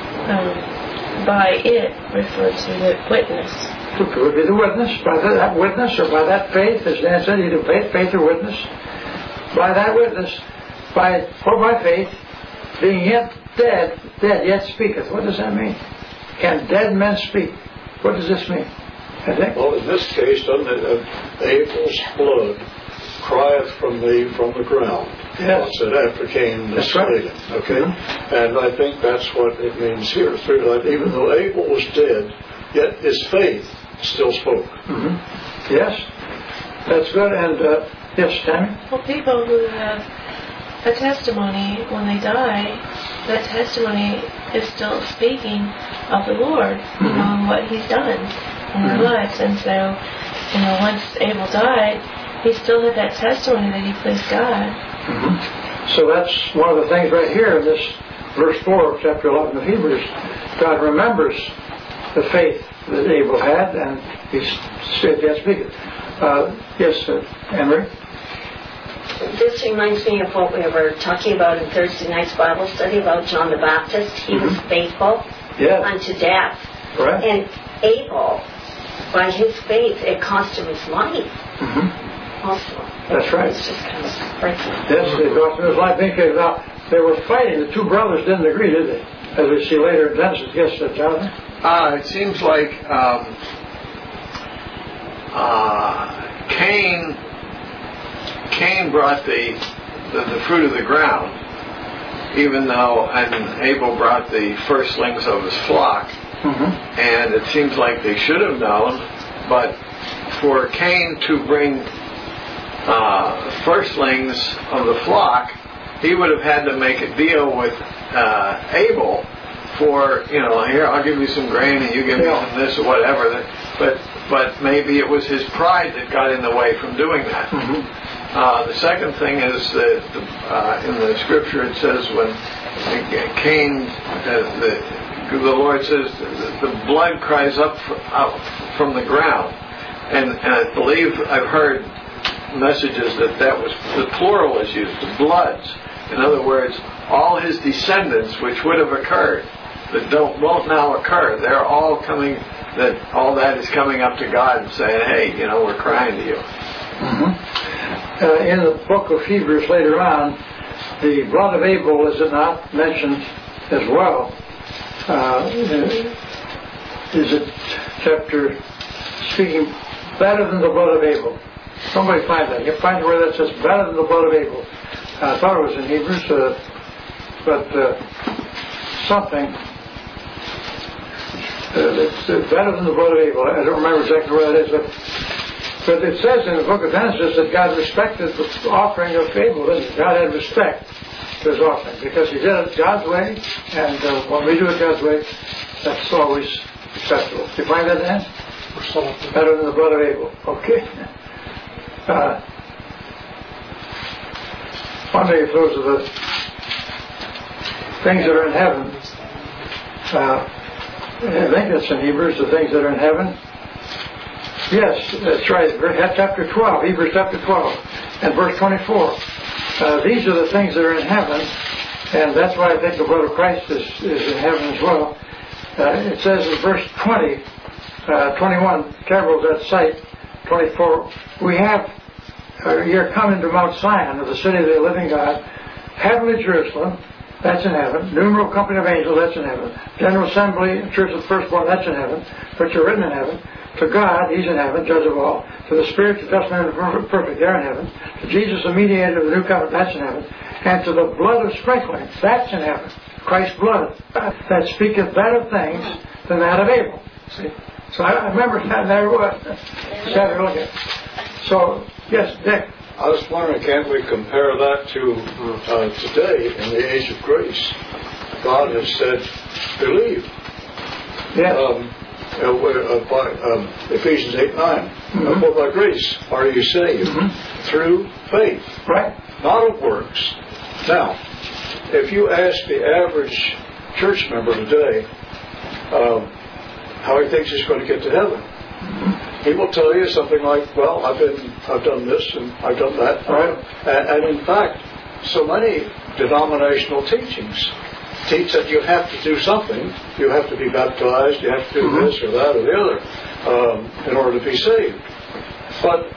by it referred to the witness. It would be the witness. By that witness or by that faith, as Dan said, either faith or witness. By that witness, by faith, being yet dead yet speaketh. What does that mean? Can dead men speak? What does this mean? Well, in this case, doesn't it, Abel's blood crieth from the ground. Yes. Said after Cain was slain. Okay? And I think that's what it means here. Through that, even though Abel was dead, yet his faith still spoke. Yes. That's good. And, yes, Tammy? Well, people who have a testimony when they die, that testimony is still speaking of the Lord, and what He's done in their lives. And so, once Abel died, he still had that testimony that he pleased God. So that's one of the things right here in this verse 4 of chapter 11 of Hebrews. God remembers the faith that Abel had, and he said, yes, speak it. Yes, Henry? This reminds me of what we were talking about in Thursday night's Bible study about John the Baptist. He was faithful unto death. Right. And Abel, by his faith, it cost him his life. Also. That's right. It's just kind of breaking. Yes, it cost him his life. Now, they were fighting. The two brothers didn't agree, did they? As we see later in Genesis. Yes, Jonathan? It seems like Cain brought the fruit of the ground, even though Abel brought the firstlings of his flock. And it seems like they should have known, but for Cain to bring firstlings of the flock, he would have had to make a deal with Abel for, here, I'll give you some grain and you give me some this or whatever. But maybe it was his pride that got in the way from doing that. The second thing is that in the scripture it says when Cain, the Lord says, the blood cries up from the ground. And I believe I've heard messages that was, the plural is used, the bloods. In other words, all his descendants, which would have occurred, that won't now occur, they're all coming, that all that is coming up to God and saying, hey, we're crying to you. In the book of Hebrews later on, the blood of Abel, is it not, mentioned as well? Is it chapter speaking better than the blood of Abel? Somebody find that. You find where that says better than the blood of Abel. I thought it was in Hebrews, but something. It's better than the blood of Abel. I don't remember exactly where that is, but it says in the book of Genesis that God respected the offering of Abel. God had respect to his offering because he did it God's way, and when we do it God's way, that's always acceptable. Do you find that, Dan? Better than the blood of Abel. Okay. Wondering if those are the things that are in heaven. I think it's in Hebrews, the things that are in heaven. Yes, that's right. Chapter 12, Hebrews chapter 12, and verse 24. These are the things that are in heaven, and that's why I think the blood of Christ is in heaven as well. It says in verse 20, 21, Carol's at sight, 24, you're coming to Mount Zion, of the city of the living God, heavenly Jerusalem, that's in heaven, numeral company of angels, that's in heaven, general assembly, church of the firstborn, that's in heaven, which are written in heaven, to God, he's in heaven, judge of all, to the Spirit, to testament of the perfect, they're in heaven, to Jesus, the mediator of the new covenant, that's in heaven, and to the blood of sprinkling, that's in heaven, Christ's blood, that speaketh better things than that of Abel. See? So I remember that there was. Saturday looking. So, yes, Dick. I was wondering, can't we compare that to today in the age of grace? God has said, believe. Yes. Ephesians 8:9. For by grace are you saved through faith. Right. Not of works. Now, if you ask the average church member today how he thinks he's going to get to heaven, he will tell you something like, well, I've done this and I've done that. Right. And in fact, so many denominational teachings teach that you have to do something. You have to be baptized, you have to do this or that or the other in order to be saved. But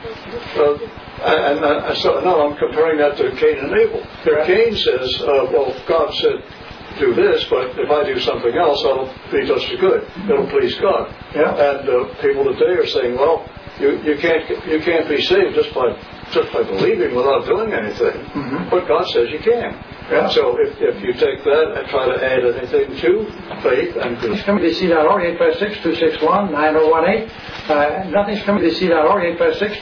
so now I'm comparing that to Cain and Abel. Cain says, well, God said do this, but if I do something else, that'll be just as good. It'll please God. Yeah. And people today are saying, well, you can't be saved just by believing without doing anything. But God says you can. Yeah. So if you take that and try to add anything to faith and nothing's coming to DC.org, 856-261-9018. Nothing's coming to DC.org,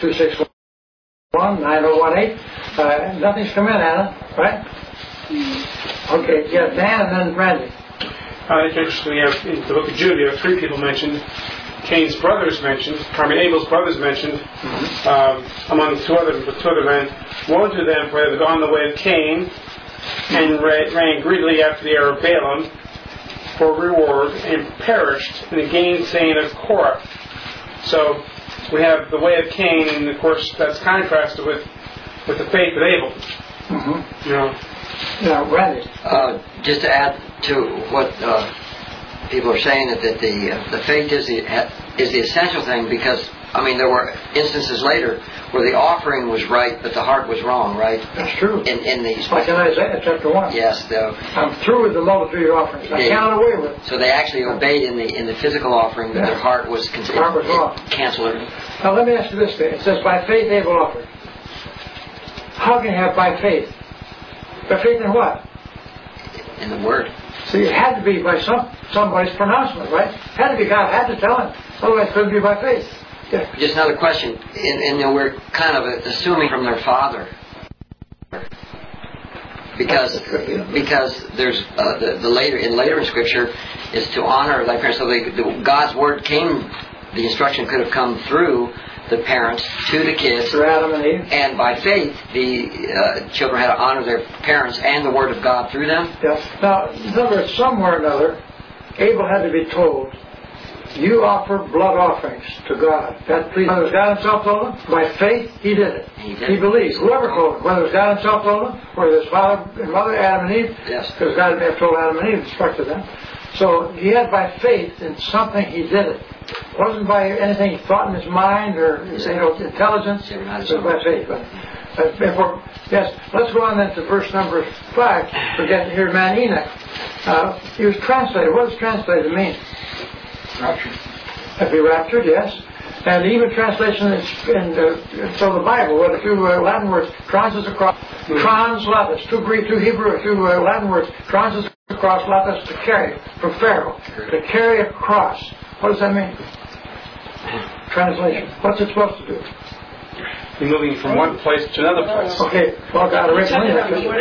856-261-9018. Nothing's coming in, Anna, right? Okay, yeah, Dan and then Randy. Interestingly, in the book of Jude, you have three people mentioned. Cain's brothers mentioned, Abel's brothers mentioned, among two other men. Woe to them, for they have gone the way of Cain, and ran greedily after the heir of Balaam for reward, and perished in the gainsaying of Korah. So we have the way of Cain, and of course that's contrasted with the faith of Abel. Yeah, Randy. Just to add to what people are saying, that the faith is the essential thing, because there were instances later where the offering was right, but the heart was wrong, right? That's true. In the like in Isaiah chapter 1. Yes, I'm through with the multitude of your offerings. I can't away with it. So they actually obeyed in the physical offering, but their heart was wrong. Canceled. Now let me ask you this thing. It says, by faith Abel offered. How can you have by faith? By faith in what? In the Word. So it had to be by somebody's pronouncement, right? It had to be God had to tell him. Otherwise it couldn't be by faith. Yeah. Just another question. And we're kind of assuming from their father. Because there's later in Scripture is to honor thy parents. So God's Word the instruction could have come through the parents to the kids, through Adam and Eve, and by faith the children had to honor their parents and the Word of God through them. Yeah. Now, in other words, somewhere or another, Abel had to be told You offer blood offerings to God. That pleases whether it was God himself told him. By faith, he did it. He believed. Whoever told him, whether it was God himself told him, or his father and mother, Adam and Eve, because God may have told Adam and Eve, instructed them. So he had by faith in something, he did it. It wasn't by anything he thought in his mind or intelligence. It was by faith. Yes, let's go on then to verse number 5. We get to hear man Enoch. He was translated. What does translated mean? Raptured. If he raptured, yes. And even translation so the Bible, what the two Latin words, translates across, translatus, two Greek, two Hebrew, two Latin words, translates across, latus, to carry, from Pharaoh, to carry across. What does that mean? Translation. What's it supposed to do? You're moving from one place to another place. Okay, well, God originally.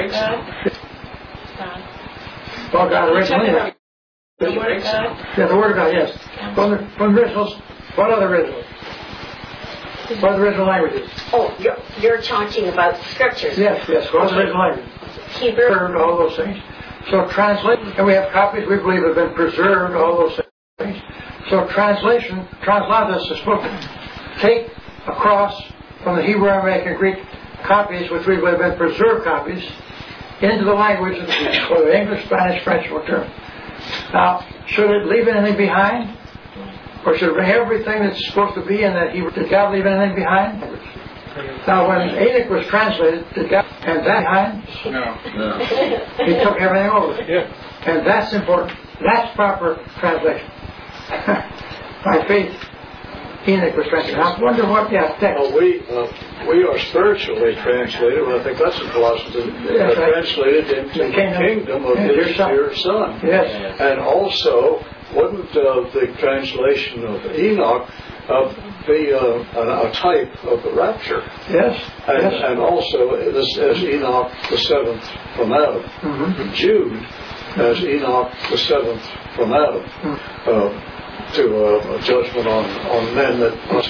Well, God originally. The Word of God? Yeah, the Word of God, yes. From the originals, what other originals? What are the original languages? Oh, you're talking about scriptures. Yes. What are the original languages? Hebrew. All those things. So translate, and we have copies we believe have been preserved, all those things. So translation, translatus is supposed to take across from the Hebrew, Aramaic, and Greek copies, which we believe have been preserved copies, into the language of the English, Spanish, French, whatever. Now, should it leave anything behind? Or should it bring everything that's supposed to be in that Hebrew? Did God leave anything behind? Now, when Enoch was translated, did God have that behind? No. He took everything over. Yeah. And that's important. That's proper translation. By faith, Enoch was translated. I wonder what, text. We are spiritually translated, and I think that's in Colossians, translated into the kingdom of his dear Son. Yes. And also, wouldn't the translation of Enoch be a type of the rapture? Yes. And also, this as Enoch the seventh from Adam. Mm-hmm. Jude as Enoch the seventh from Adam. To a judgment on men that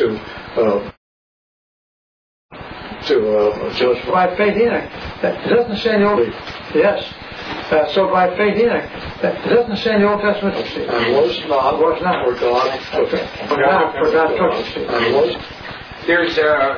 to a judgment. By faith, Enoch. That doesn't say in the Old. Yes. So by faith, Enoch. That doesn't say in the Old Testament. And was not. For God took it. For God took it. And was. There's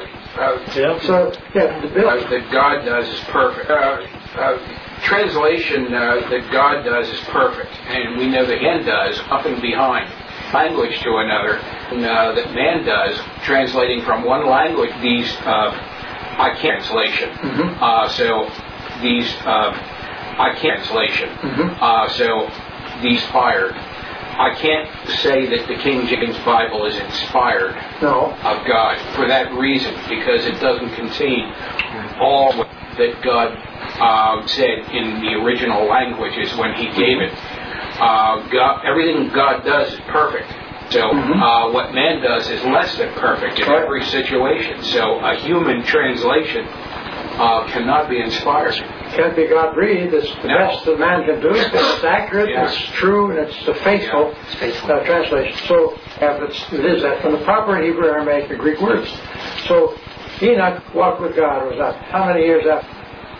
that God does is perfect. Translation that God does is perfect, and we know that man does up and behind. Language to another, that man does, translating from one language these I can't translation. So these I can't translation. So these fired. I can't say that the King James Bible is inspired of God for that reason, because it doesn't contain all that God said in the original languages when He gave it. Everything God does is perfect. So what man does is less than perfect in every situation. So a human translation cannot be inspired. Can't be God breathed. It's the best that man can do. It's accurate, it's true, and it's the faithful translation. So it is that from the proper Hebrew, Aramaic, and Greek words. So Enoch walked with God. Was that how many years after?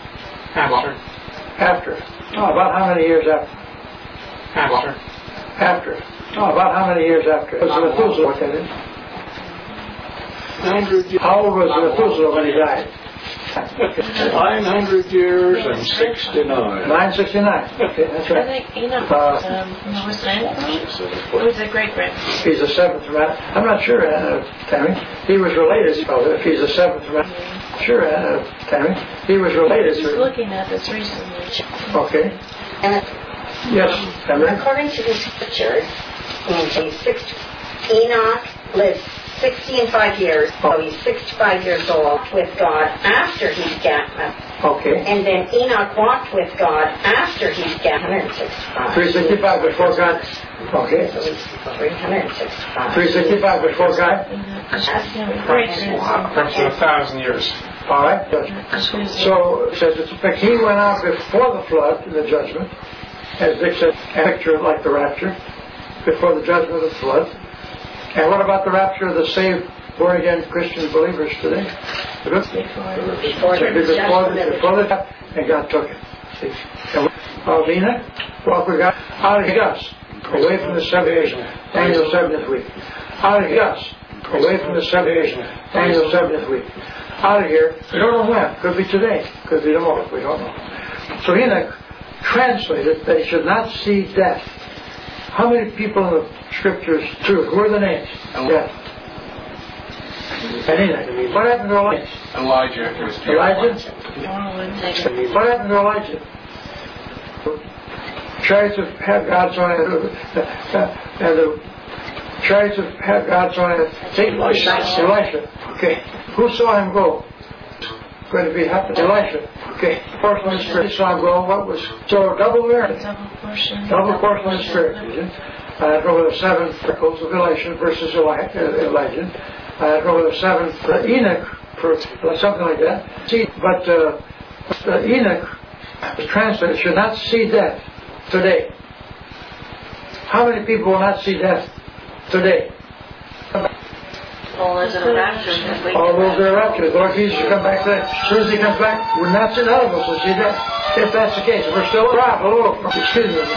After. About how many years after? After. About how many years after? Was Methuselah what that is? 900 years. How old was Methuselah when he died? 900 years and 69. 969. Okay, that's right. I think Enoch was a great-grand. He's the seventh from Adam. I'm not sure, Tammy. He was related. If he's the seventh from Adam. Sure, Tammy. He was related. I was looking at this recently. Okay. Yes, Tammy. According to the scriptures, Enoch lived 60 and 5 years, so he's 65 years old with God after he's Okay. And then Enoch walked with God after he's 165. 365 before God. Okay. So he's 365. 365 before God. Up to 1,000 years. All right. So it says he went out before the flood in the judgment, as Dick said, a picture like the rapture, before the judgment of the flood. And what about the rapture of the saved, born-again Christian believers today? Before the and God took it. See? Of Enoch, walk with God. How did he do? away from the 70th annual 70th week. Out of here, away from the 70th annual 70th week. Out of here, we don't know when. Could be today, could be tomorrow, we don't know. So Enoch translated that he should not see death. How many people in the scriptures, truth, who are the names? Death. And Enoch. What happened to Elijah? Elijah. What happened to Elijah? Chariots of God's on it, and the chariots of God's on it. Elisha. Okay. Who saw him go? Going to be happening. Elisha. Okay. Portion of the Spirit saw him go. What was so double miracle? Double portion of the Spirit. Over the 7 freckles of Elisha versus Elijah. Over the 7 for Enoch, for something like that. See, but Enoch was translated should not see death today. How many people will not see death today? All those that are raptured. All those that are raptured. The Lord Jesus will come back today. As soon as He comes back, we're not none of us will see death. If that's the case, we're still Rob. Hello. Excuse me.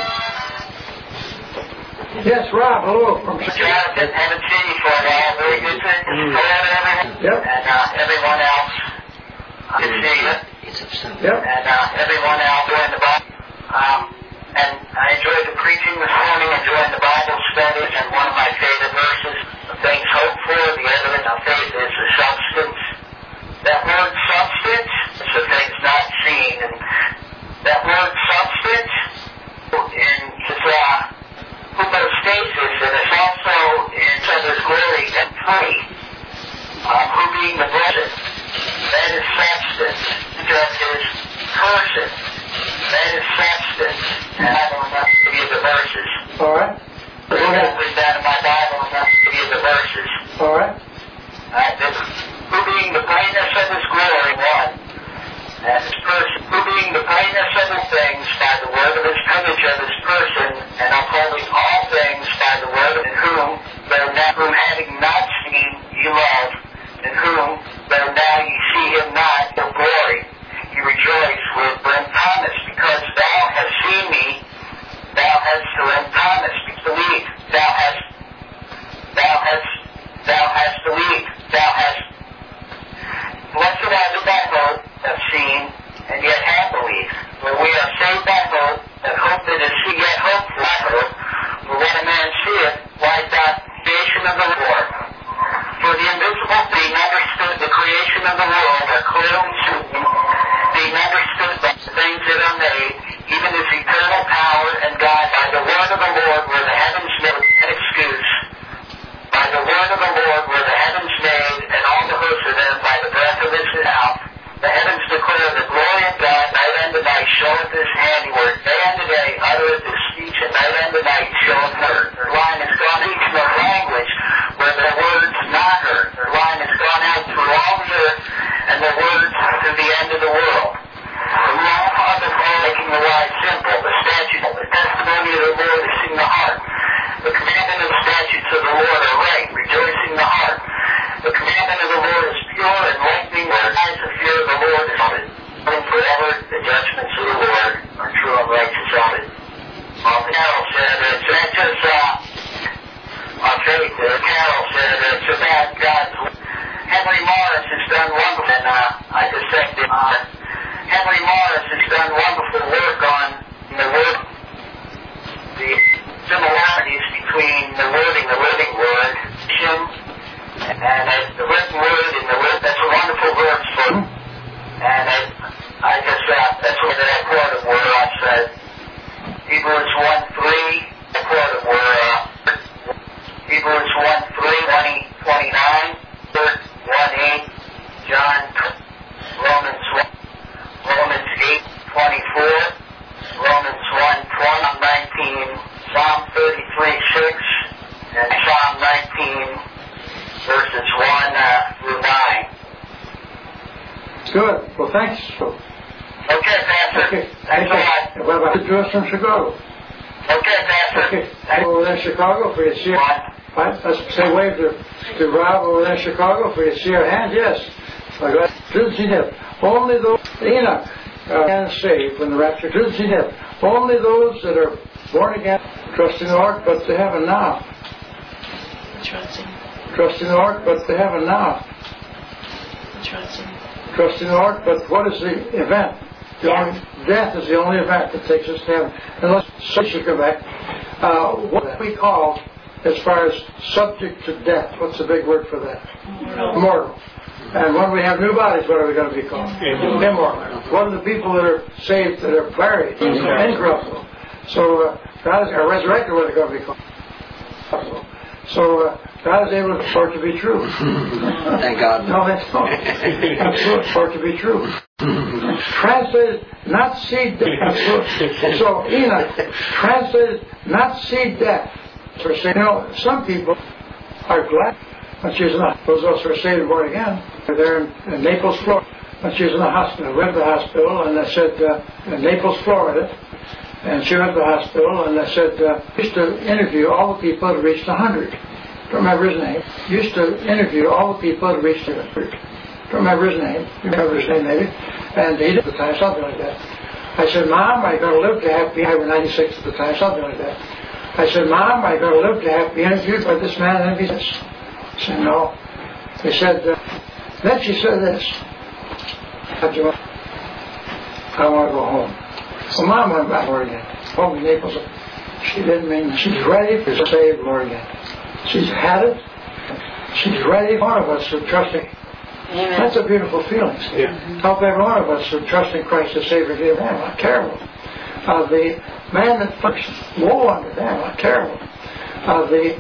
Yes, Rob. Hello. From Jonathan, haven't seen you for a while. Very good to hello to everyone. Yep. And everyone else. Good to see you. Yep. And everyone else doing the Bible. And I enjoyed the preaching this morning, enjoying the Bible studies, and one of my favorite verses, the things hoped for, the evidence of faith is the substance. That word substance is the things not seen. And that word substance in his hypostasis, and it's also in his glory and free. Who being the blessed, that is substance. That is person. That is substance. And I don't have to give you the verses. All right. Go ahead. I read that in my Bible and have to give you the verses. All right. Who being the brightness of his glory, one. And his person. Who being the brightness of his things by the word of his image of his person, and upholding all things by the word of whom, whom having not seen ye love, in whom, though now ye see him not, your glory. You rejoice with Brent Thomas, because thou hast seen me, thou hast Thomas believed, thou hast believed, thou hast blessed are the that hope have seen, and yet have believed. For we are saved by hope, and hope that is yet hope for hope. For when a man seeth, why doth creation of the Lord? For the invisible being understood, the creation of the world are clearly seen, being understood by the things that are made, even His eternal power and God, by the word of the Lord were the heavens made, an excuse. By the word of the Lord were the heavens made, and all the hosts of them by the breath of His mouth. The heavens declare the glory of God, night unto night showeth His handiwork, day unto day uttereth His speech, and night unto night showeth her. Her line has gone each no language, where their words not heard. Her line has gone out through all the earth, and their words to the end of the world. The law of the law making the wise simple, the statute, the testimony of the Lord is in the heart. The commandment of the statutes of the Lord are right, rejoicing the heart. The commandment of the Lord is pure, enlightening the eyes. The fear of the Lord is good. And forever the judgments of the Lord are true and righteous of it. Carol said it's not just on faith. Carol said it's about God's word. Henry Morris has done wonderful, and I dissected Henry Morris has done wonderful work on the word, the similarities between the wording, the living word, and the written word and the word. That's a wonderful verse for. And I just that's where that quote of where I said Hebrews 1:3. The quote of where Hebrews 1:3, 29, 1:8, John, Romans 8:24, Romans 1:19, Psalm 33:6, and Psalm 19, verses 1 through 9. Good. Well, thanks. Okay, Pastor. Okay. Thanks a lot. What about to us from Chicago? Okay, Pastor. Okay. Over there in Chicago for you to see our, let's say wave to Rob over there in Chicago for you to see our hand. Yes. Only those, Enoch can save when the rapture. Only those that are born again Trusting the Lord, but to heaven now. Trusting the Lord, but to heaven now. Trusting the Lord, but what is the event? Death is the only event that takes us to heaven. Unless we should go back. What we call, as far as subject to death, what's the big word for that? Mortal. And when we have new bodies, what are we going to be called? Immortal. What are the people that are saved, that are buried? Incorruptible. So God is resurrected, what are they going to be called? So God is able for it to be true. Thank God. No, that's not. Absolutely, for it to be true. Translated, not see death. Absolutely. So Enoch, translated, not see death. So, some people are glad when she's not. Those of us who are saved and born again, they're in Naples, Florida. When she was in the hospital, I went to the hospital, and I said, in Naples, Florida, and she went to the hospital, and I said, used to interview all the people that reached 100. Don't remember his name. Used to interview all the people that reached 100. Don't remember his name. You remember his name, maybe? And he did at the time, something like that. I said, Mom, I got to live to have, I was 96 at the time, something like that. I said, Mom, I got to live to have be interviewed by this man and be this. She said, no. He said, then she said this. I want to go home. Well, Mom went back to again. Home in Naples. She didn't mean she's ready for the saved Lord again. She's had it. She's ready. One of us who trusting. Amen. That's a beautiful feeling. Yeah. Help every one of us who trust in Christ as Savior. Dear man, how terrible. The man that first, woe unto them, how terrible. The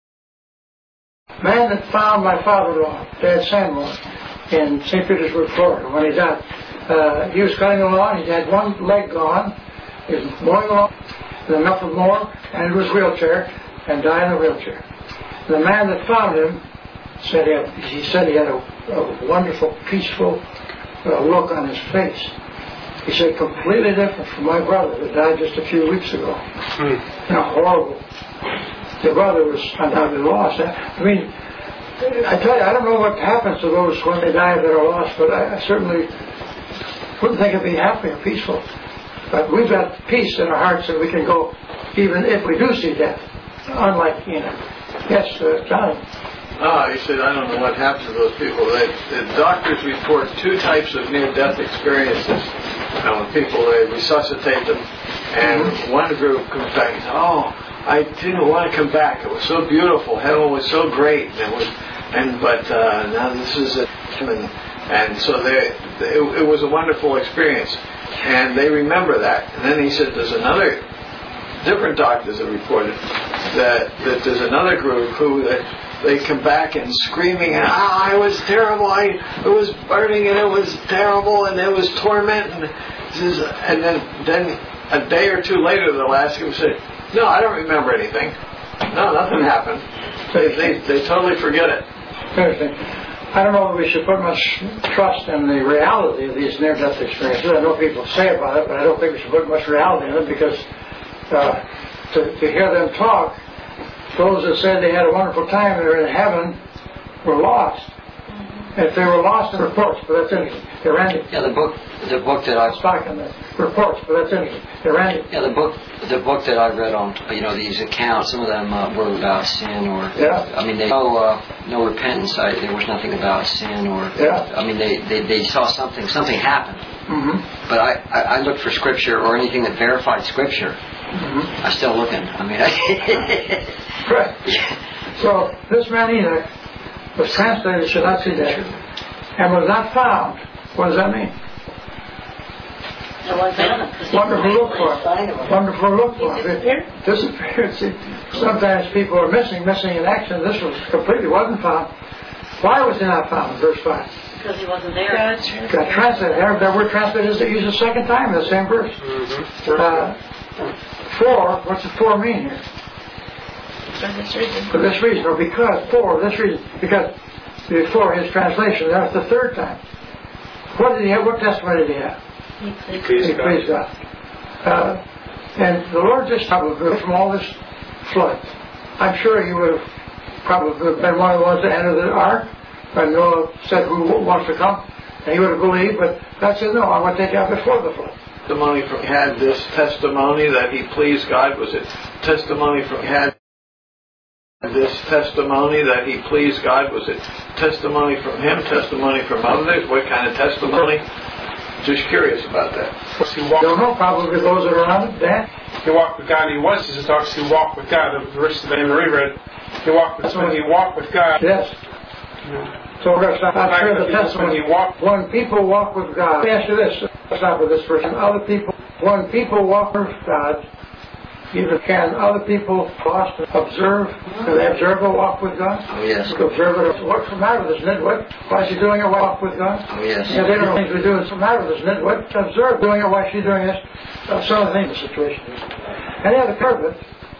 man that found my father-in-law, Dad Sanborn, in St. Petersburg, Florida, when he died. He was cutting along, he had one leg gone, he was mowing along, and enough of more, and he was wheelchair, and died in a wheelchair. The man that found him said he had a wonderful, peaceful look on his face. He said, completely different from my brother that died just a few weeks ago. Horrible. The brother was undoubtedly lost. I mean, I tell you, I don't know what happens to those when they die that are lost, but I certainly wouldn't think it'd be happy or peaceful. But we've got peace in our hearts that we can go even if we do see death. Unlike Enoch. Yes, Johnny. He said, I don't know what happens to those people. The doctors report two types of near-death experiences. When people, they resuscitate them, and one group comes back and says, I didn't want to come back. It was so beautiful. Heaven was so great. But now this is it. And so it was a wonderful experience. And they remember that. And then he said, there's different doctors have reported that there's another group who they come back and screaming, it was terrible, it was burning and it was terrible and it was torment. And then a day or two later they'll ask him, say, no, I don't remember anything. No, nothing happened. They totally forget it. Interesting. I don't know if we should put much trust in the reality of these near-death experiences. I know people say about it, but I don't think we should put much reality in it because to hear them talk, those that said they had a wonderful time and they're in heaven were lost. If they were lost in reports, but that's interesting. Yeah, the book that I in the reports, but that's interesting. Yeah, the book that I read on these accounts, some of them were about sin or I mean no repentance. There was nothing about sin or I mean they saw something happened. Mm-hmm. But I looked for scripture or anything that verified scripture. Mm-hmm. I'm still looking. I mean, right. So this man Enoch was translated should not see death and was not found. What does that mean? Wonderful look for him. Wonderful look for him. Disappeared. See, sometimes people are missing in action. This was completely wasn't found. Why was he not found? Verse 5. Because he wasn't there. Got translated. That word translated is used a second time in the same verse. Mm-hmm. For, what's the for mean here? For this reason, or because, for this reason, because before his translation, that's the third time. What did he have? What testimony did he have? He pleased God. And the Lord just probably from all this flood. I'm sure he would have probably been one of the ones that entered the ark when Noah said, who wants to come? And he would have believed, but God said, no, I want to take you out before the flood. Had this testimony that he pleased God, was it testimony from had this testimony that he pleased God? Was it testimony from him, testimony from others? What kind of testimony? Just curious about that. I don't know, probably those that are around it, Dan. He walked with God, and he was, as it talks, he walked with God. The verse that Anne Marie read, he walked with God. Yes. So we're going to stop. I'm sure the testimony. When people walk with God, let me ask you this. Let's stop with this verse. Other people, when people walk with God, either can other people lost observe? Do they observe a walk with God? Oh, yes. Observe it. What's the matter with this nitwit? Why is she doing a walk with God? Oh, yes. Yeah, they don't know things we do. What's the matter with this nitwit? Observe doing it. Why is she doing this? Some of the things the situation is. And the other part of it,